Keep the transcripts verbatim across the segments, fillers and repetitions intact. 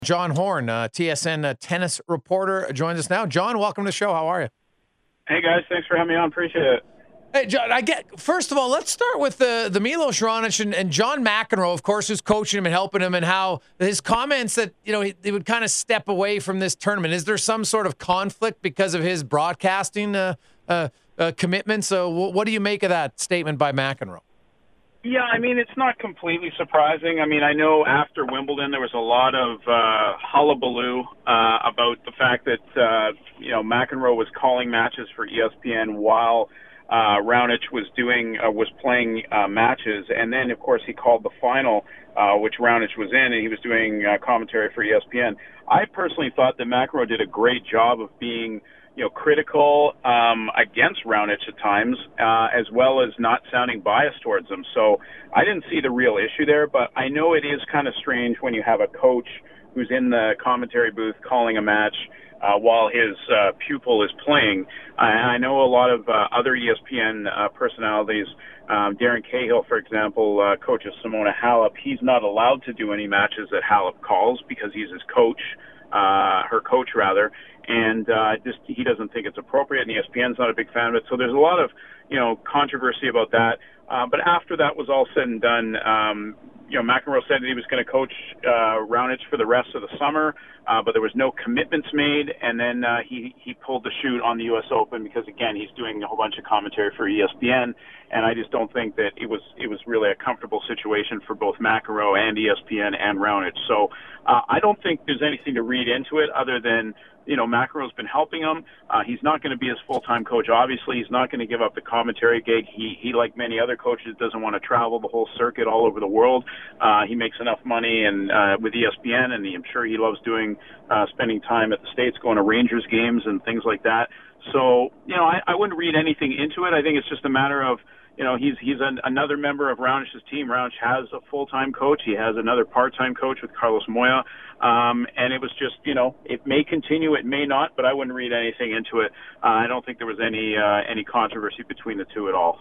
John Horn, uh, T S N uh, tennis reporter, joins us now. John, welcome to the show. How are you? Hey, guys. Thanks for having me on. Appreciate it. Hey, John, I get, first of all, let's start with the, the Milos Raonic and, and John McEnroe, of course, who's coaching him and helping him, and how his comments that, you know, he, he would kind of step away from this tournament. Is there some sort of conflict because of his broadcasting uh, uh, uh, commitment? So w- what do you make of that statement by McEnroe? Yeah, I mean, it's not completely surprising. I mean, I know after Wimbledon there was a lot of uh, hullabaloo uh, about the fact that, uh, you know, McEnroe was calling matches for E S P N while uh, Raonic was doing uh, was playing uh, matches. And then, of course, he called the final, uh, which Raonic was in, and he was doing uh, commentary for E S P N. I personally thought that McEnroe did a great job of being you know, critical um, against Raonic at times, uh, as well as not sounding biased towards him. So I didn't see the real issue there, but I know it is kind of strange when you have a coach who's in the commentary booth calling a match uh, while his uh, pupil is playing. Uh, and I know a lot of uh, other E S P N uh, personalities, um, Darren Cahill, for example, uh, coaches Simona Halep. He's not allowed to do any matches that Halep calls because he's his coach. Uh, her coach rather, and uh, just he doesn't think it's appropriate, and E S P N's not a big fan of it. So there's a lot of you know controversy about that. Uh, but after that was all said and done, um, you know McEnroe said that he was going to coach uh, Raonic for the rest of the summer, uh, but there was no commitments made, and then uh, he he pulled the chute on the U S Open because again he's doing a whole bunch of commentary for E S P N, and I just don't think that it was it was really a comfortable situation for both McEnroe and E S P N and Raonic. So uh, I don't think there's anything to read into it other than you know McEnroe's been helping him. Uh, he's not going to be his full-time coach. Obviously, he's not going to give up the commentary gig. He he like many other coaches doesn't want to travel the whole circuit all over the world. Uh, he makes enough money and uh, with E S P N, and he, I'm sure he loves doing uh, spending time at the States, going to Rangers games and things like that. So you know I, I wouldn't read anything into it. I think it's just a matter of You know, he's he's an, another member of Raonic's team. Raonic has a full-time coach. He has another part-time coach with Carlos Moya. Um, and it was just, you know, it may continue, it may not, but I wouldn't read anything into it. Uh, I don't think there was any uh, any controversy between the two at all.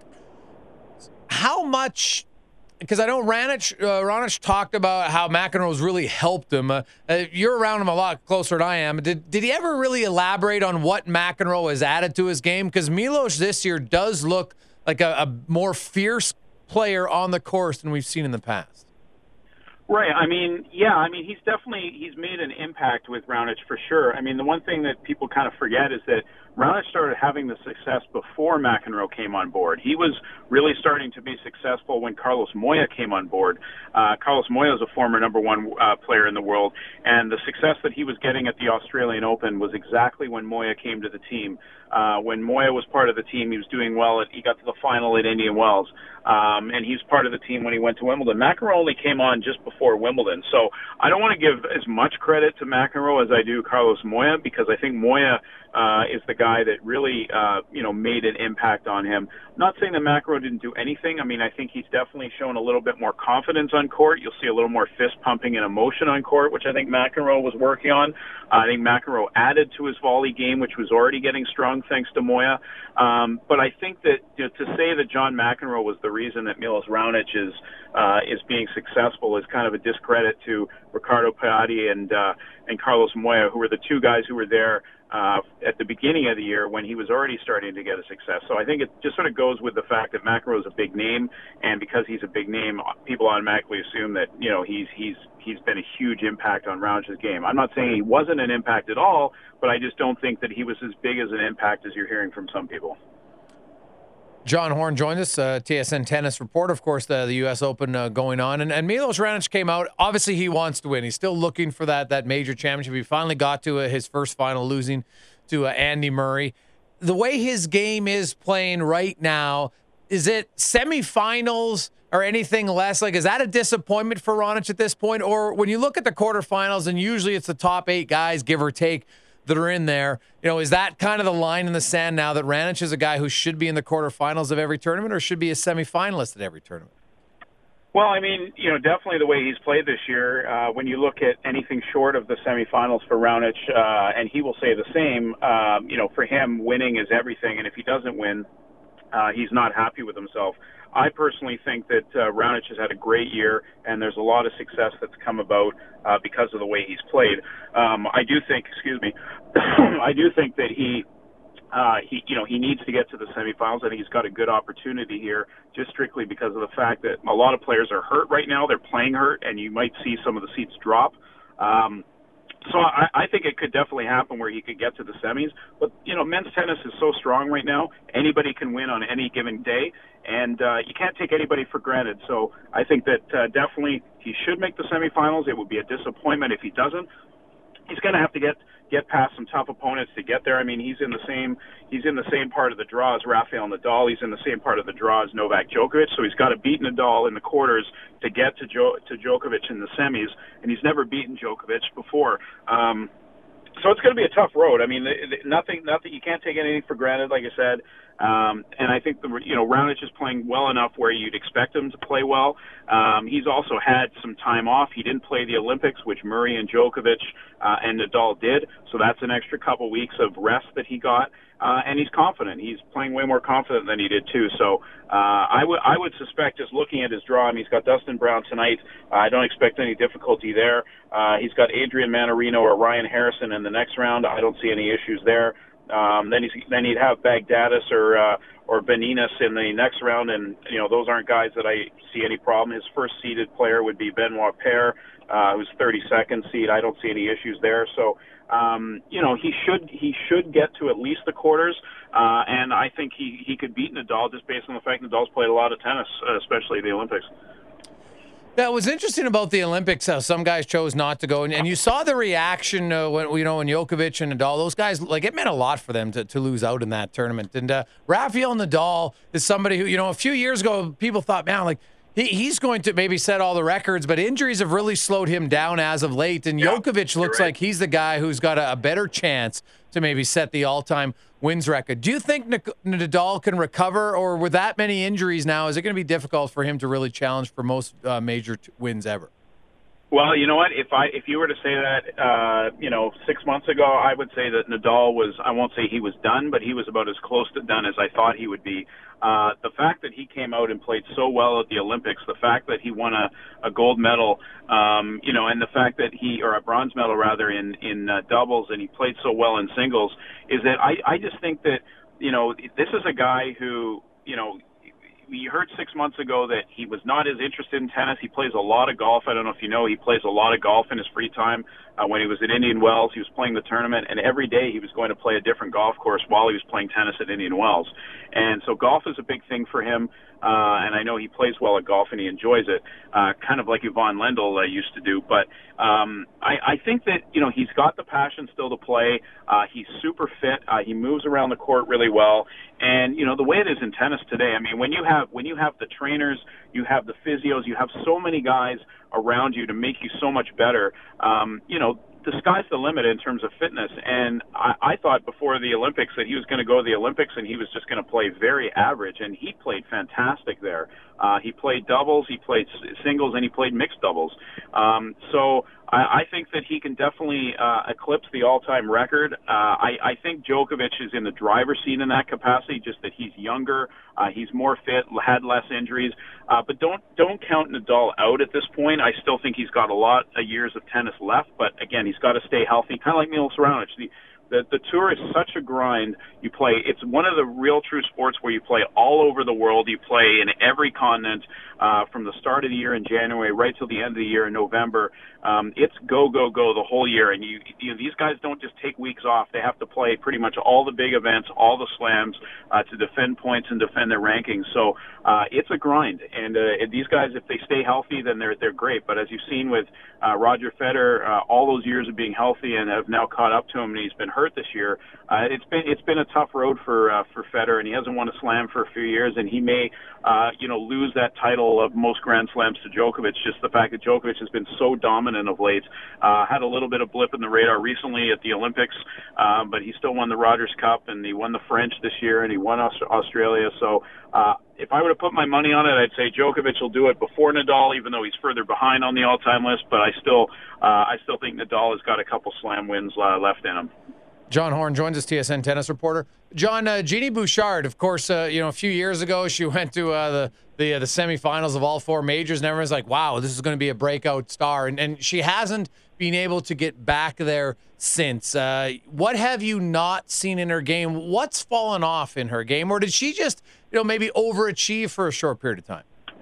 How much, because I know Raonic, uh, Raonic talked about how McEnroe's really helped him. Uh, uh, you're around him a lot closer than I am. Did, did he ever really elaborate on what McEnroe has added to his game? Because Milos this year does look like a, a more fierce player on the course than we've seen in the past. Right. I mean, yeah, I mean, he's definitely, he's made an impact with Raonic for sure. I mean, the one thing that people kind of forget is that Raonic started having the success before McEnroe came on board. He was really starting to be successful when Carlos Moya came on board. Uh, Carlos Moya is a former number one uh, player in the world, and the success that he was getting at the Australian Open was exactly when Moya came to the team. Uh, when Moya was part of the team, he was doing well. At, he got to the final at Indian Wells, um, and he's part of the team when he went to Wimbledon. McEnroe only came on just before Wimbledon, so I don't want to give as much credit to McEnroe as I do Carlos Moya, because I think Moya uh, is the guy that really, uh, you know, made an impact on him. I'm not saying that McEnroe didn't do anything. I mean, I think he's definitely shown a little bit more confidence on court. You'll see a little more fist pumping and emotion on court, which I think McEnroe was working on. Uh, I think McEnroe added to his volley game, which was already getting strong thanks to Moya. Um, but I think that you know, to say that John McEnroe was the reason that Milos Raonic is uh, is being successful is kind of a discredit to Ricardo Piatti and uh, and Carlos Moya, who were the two guys who were there uh, at the beginning of the year when he was already starting to get a success. So I think it just sort of goes with the fact that McEnroe is a big name, and because he's a big name, people automatically assume that you know he's he's he's been a huge impact on Raonic's game. I'm not saying he wasn't an impact at all, but I just don't think that he was as big as an impact as you're hearing from some people. John Horn joined us, uh, T S N tennis reporter. Of course, the, the U S Open uh, going on. And, and Milos Raonic came out. Obviously, he wants to win. He's still looking for that that major championship. He finally got to uh, his first final, losing to uh, Andy Murray. The way his game is playing right now, is it semifinals or anything less? Like, is that a disappointment for Raonic at this point? Or when you look at the quarterfinals, and usually it's the top eight guys, give or take, that are in there, you know, is that kind of the line in the sand now that Raonic is a guy who should be in the quarterfinals of every tournament or should be a semifinalist at every tournament? Well, I mean, you know, definitely the way he's played this year, uh, when you look at anything short of the semifinals for Raonic, uh, and he will say the same, um, you know, for him, winning is everything. And if he doesn't win, uh, he's not happy with himself. I personally think that uh, Raonic has had a great year, and there's a lot of success that's come about uh, because of the way he's played. Um, I do think, excuse me, I do think that he, uh, he, you know, he needs to get to the semifinals. I think he's got a good opportunity here, just strictly because of the fact that a lot of players are hurt right now. They're playing hurt, and you might see some of the seats drop. Um, So I, I think it could definitely happen where he could get to the semis. But, you know, men's tennis is so strong right now. Anybody can win on any given day, and uh, you can't take anybody for granted. So I think that uh, definitely he should make the semifinals. It would be a disappointment if he doesn't. He's going to have to get get past some tough opponents to get there. I mean, he's in the same he's in the same part of the draw as Rafael Nadal. He's in the same part of the draw as Novak Djokovic. So he's got to beat Nadal in the quarters to get to jo- to Djokovic in the semis, and he's never beaten Djokovic before. Um, so it's going to be a tough road. I mean, nothing, nothing. You can't take anything for granted, like I said. Um, and I think the you know Raonic is playing well enough where you'd expect him to play well. Um, he's also had some time off. He didn't play the Olympics, which Murray and Djokovic uh, and Nadal did. So that's an extra couple weeks of rest that he got. Uh, and he's confident. He's playing way more confident than he did too. So uh, I would I would suspect, just looking at his draw, I mean, he's got Dustin Brown tonight. Uh, I don't expect any difficulty there. Uh, he's got Adrian Manarino or Ryan Harrison in the next round. I don't see any issues there. Um, then he's then he'd have Bagdatis or uh, or Beninas in the next round, and you know those aren't guys that I see any problem. His first seeded player would be Benoit Paire, uh, who's thirty-second seed. I don't see any issues there. So um, you know he should he should get to at least the quarters, uh, and I think he he could beat Nadal just based on the fact Nadal's played a lot of tennis, uh, especially the Olympics. That was interesting about the Olympics, how some guys chose not to go. And, and you saw the reaction uh, when, you know, when Djokovic and Nadal, those guys, like, it meant a lot for them to, to lose out in that tournament. And uh, Rafael Nadal is somebody who, you know, a few years ago, people thought, man, like, he, he's going to maybe set all the records, but injuries have really slowed him down as of late. And yeah, Djokovic looks right. like he's the guy who's got a, a better chance to maybe set the all-time wins record. Do you think Nadal can recover, or with that many injuries now, is it going to be difficult for him to really challenge for most uh, major t- wins ever? Well, you know what? If I if you were to say that, uh, you know, six months ago, I would say that Nadal was, I won't say he was done, but he was about as close to done as I thought he would be. Uh, the fact that he came out and played so well at the Olympics, the fact that he won a, a gold medal, um, you know, and the fact that he, or a bronze medal rather, in, in uh, doubles, and he played so well in singles, is that I, I just think that, you know, this is a guy who, you know, we heard six months ago that he was not as interested in tennis. He plays a lot of golf. I don't know if you know, he plays a lot of golf in his free time. Uh, when he was at Indian Wells, he was playing the tournament, and every day he was going to play a different golf course while he was playing tennis at Indian Wells. And so golf is a big thing for him, uh, and I know he plays well at golf and he enjoys it, uh, kind of like Yvonne Lendl uh, used to do. But um, I, I think that, you know, he's got the passion still to play. Uh, he's super fit. Uh, he moves around the court really well. And, you know, the way it is in tennis today, I mean, when you have when you have the trainers, you have the physios, you have so many guys around you to make you so much better, um, you know, the sky's the limit in terms of fitness. And I, I thought before the Olympics that he was going to go to the Olympics and he was just going to play very average, and he played fantastic there. Uh, he played doubles, he played singles, and he played mixed doubles. Um, so I, I think that he can definitely uh, eclipse the all-time record. Uh, I, I think Djokovic is in the driver's seat in that capacity, just that he's younger, uh, he's more fit, had less injuries. Uh, but don't don't count Nadal out at this point. I still think he's got a lot of years of tennis left, but again, he's got to stay healthy, kind of like Milos Raonic. The, The, the tour is such a grind. You play, it's one of the real true sports where you play all over the world. You play in every continent, uh, from the start of the year in January right till the end of the year in November. Um, it's go, go, go the whole year. And you, you know, these guys don't just take weeks off. They have to play pretty much all the big events, all the slams, uh, to defend points and defend their rankings. So, uh, it's a grind. And, uh, these guys, if they stay healthy, then they're, they're great. But as you've seen with, uh, Roger Federer, uh, all those years of being healthy and have now caught up to him, and he's been hurt this year. Uh, it's been it's been a tough road for uh, for Federer, and he hasn't won a slam for a few years, and he may uh, you know lose that title of most Grand Slams to Djokovic. Just the fact that Djokovic has been so dominant of late. Uh, had a little bit of blip in the radar recently at the Olympics, uh, but he still won the Rogers Cup, and he won the French this year, and he won Aust- Australia. So uh, if I were to put my money on it, I'd say Djokovic will do it before Nadal, even though he's further behind on the all-time list. But I still uh, I still think Nadal has got a couple slam wins uh, left in him. John Horn joins us, T S N tennis reporter. John, uh, Jeannie Bouchard, of course, uh, you know, a few years ago, she went to uh, the the, uh, the semifinals of all four majors, and everyone's like, wow, this is going to be a breakout star. And, and she hasn't been able to get back there since. Uh, what have you not seen in her game? What's fallen off in her game? Or did she just, you know, maybe overachieve for a short period of time?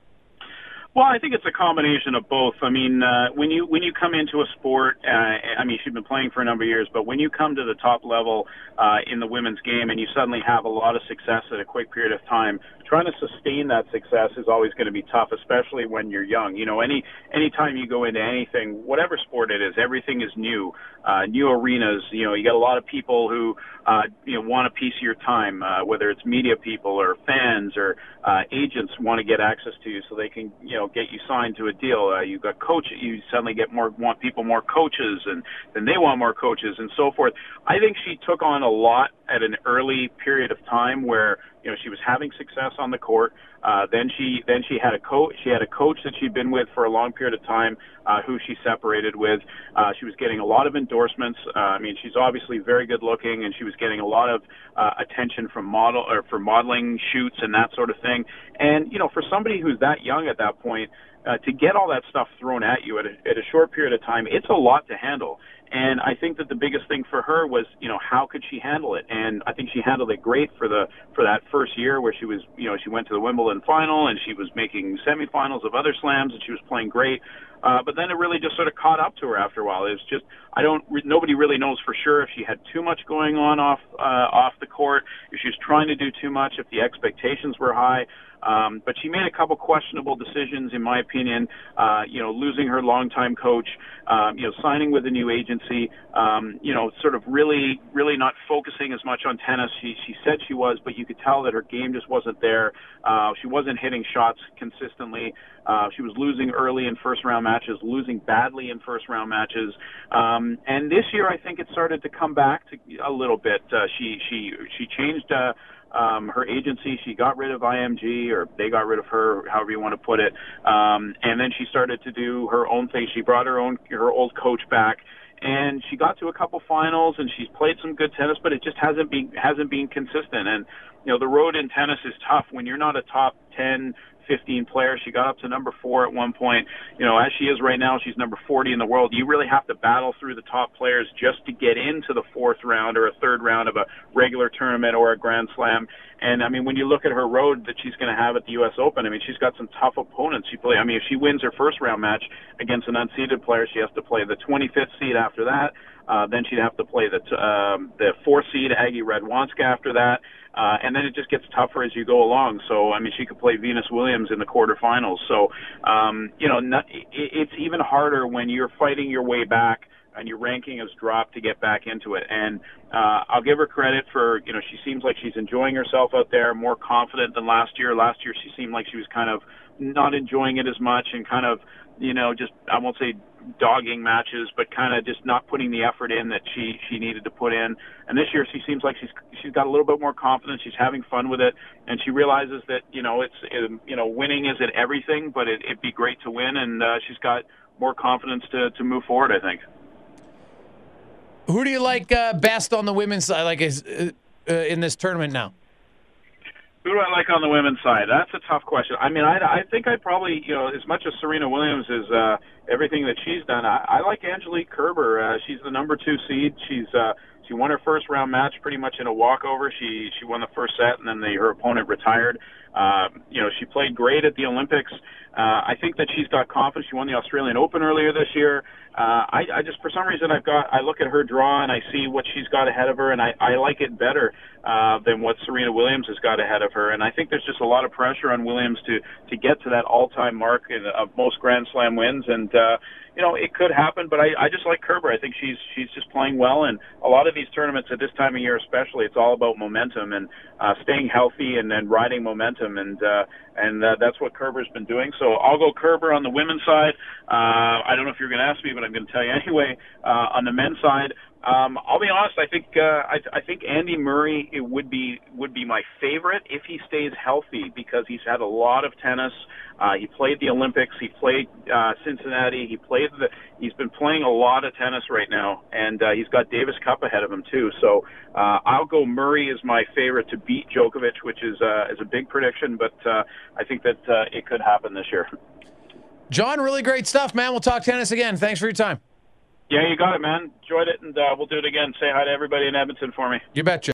Well, I think it's a combination of both. I mean, uh, when you when you come into a sport, uh, I mean, she's been playing for a number of years, but when you come to the top level uh, in the women's game and you suddenly have a lot of success in a quick period of time, trying to sustain that success is always going to be tough, especially when you're young. You know, any any time you go into anything, whatever sport it is, everything is new, uh, new arenas. You know, you got a lot of people who uh, you know want a piece of your time, uh, whether it's media people or fans or uh, agents want to get access to you so they can you know get you signed to a deal. Uh, you've got coach, you suddenly get more want people more coaches, and then they want more coaches and so forth. I think she took on a lot at an early period of time where you know she was having success on the court. Uh, then she then she had a coach. She had a coach that she'd been with for a long period of time, uh, who she separated with. Uh, she was getting a lot of endorsements. Uh, I mean, she's obviously very good looking, and she was getting a lot of uh, attention from model or for modeling shoots and that sort of thing. And you know, for somebody who's that young at that point, uh, to get all that stuff thrown at you at a, at a short period of time, it's a lot to handle. And I think that the biggest thing for her was, you know, how could she handle it? And I think she handled it great for the for that first year where she was, you know, she went to the Wimbledon final and she was making semifinals of other slams and she was playing great. Uh, but then it really just sort of caught up to her after a while. It was just, I don't, nobody really knows for sure if she had too much going on off uh, off the court, if she was trying to do too much, if the expectations were high. Um, but she made a couple questionable decisions, in my opinion. Uh, you know, losing her longtime coach, um, you know, signing with a new agency, um, you know, sort of really, really not focusing as much on tennis. She she said she was, but you could tell that her game just wasn't there. Uh, she wasn't hitting shots consistently. Uh, she was losing early in first-round matches, losing badly in first-round matches. Um, and this year, I think it started to come back to a little bit. Uh, she she she changed. Uh, Um, her agency, she got rid of I M G, or they got rid of her, however you want to put it. Um, and then she started to do her own thing. She brought her own, her old coach back, and she got to a couple finals, and she's played some good tennis, but it just hasn't been hasn't been consistent. And you know, the road in tennis is tough when you're not a top ten, fifteen player. She got up to number four at one point. You know, as she is right now, she's number forty in the world. You really have to battle through the top players just to get into the fourth round or a third round of a regular tournament or a Grand Slam. And I mean, when you look at her road that she's going to have at the U S Open, I mean, she's got some tough opponents. She play. I mean, if she wins her first round match against an unseeded player, she has to play the twenty-fifth seed after that. Uh, then she'd have to play the um, the fourth seed Aggie Radwanska after that. Uh, and then it just gets tougher as you go along. So, I mean, she could play Venus Williams in the quarterfinals. So, um, you know, not, it, it's even harder when you're fighting your way back and your ranking has dropped to get back into it. And uh, I'll give her credit for, you know, she seems like she's enjoying herself out there, more confident than last year. Last year she seemed like she was kind of not enjoying it as much and kind of, you know, just, I won't say dogging matches, but kind of just not putting the effort in that she she needed to put in. And this year she seems like she's she's got a little bit more confidence. She's having fun with it, and she realizes that you know it's it, you know winning isn't everything, but it, it'd be great to win, and uh, she's got more confidence to to move forward, I think. Who do you like uh, best on the women's side, like is uh, uh, in this tournament now? Who do I like on the women's side? That's a tough question. I mean, I, I think I'd probably, you know, as much as Serena Williams is uh, everything that she's done, I, I like Angelique Kerber. Uh, she's the number two seed. She's uh, she won her first round match pretty much in a walkover. She she won the first set, and then the, her opponent retired. Uh, you know, she played great at the Olympics. Uh, I think that she's got confidence. She won the Australian Open earlier this year. Uh, I, I just, for some reason, I've got, I look at her draw and I see what she's got ahead of her, and I, I like it better uh, than what Serena Williams has got ahead of her. And I think there's just a lot of pressure on Williams to to get to that all-time mark in, of most Grand Slam wins. And uh, you know, it could happen, but I, I just like Kerber. I think she's she's just playing well, and a lot of these tournaments at this time of year, especially, it's all about momentum and uh, staying healthy and, and riding momentum, and uh, and uh, that's what Kerber's been doing. So I'll go Kerber on the women's side. Uh, I don't know if you're going to ask me, but I'm going to tell you anyway. Uh, on the men's side, Um, I'll be honest. I think uh, I, I think Andy Murray it would be would be my favorite if he stays healthy, because he's had a lot of tennis. Uh, he played the Olympics. He played uh, Cincinnati. He played the. He's been playing a lot of tennis right now, and uh, he's got Davis Cup ahead of him too. So uh, I'll go Murray as my favorite to beat Djokovic, which is uh, is a big prediction, but uh, I think that uh, it could happen this year. John, really great stuff, man. We'll talk tennis again. Thanks for your time. Yeah, you got it, man. Enjoyed it, and uh, we'll do it again. Say hi to everybody in Edmonton for me. You betcha.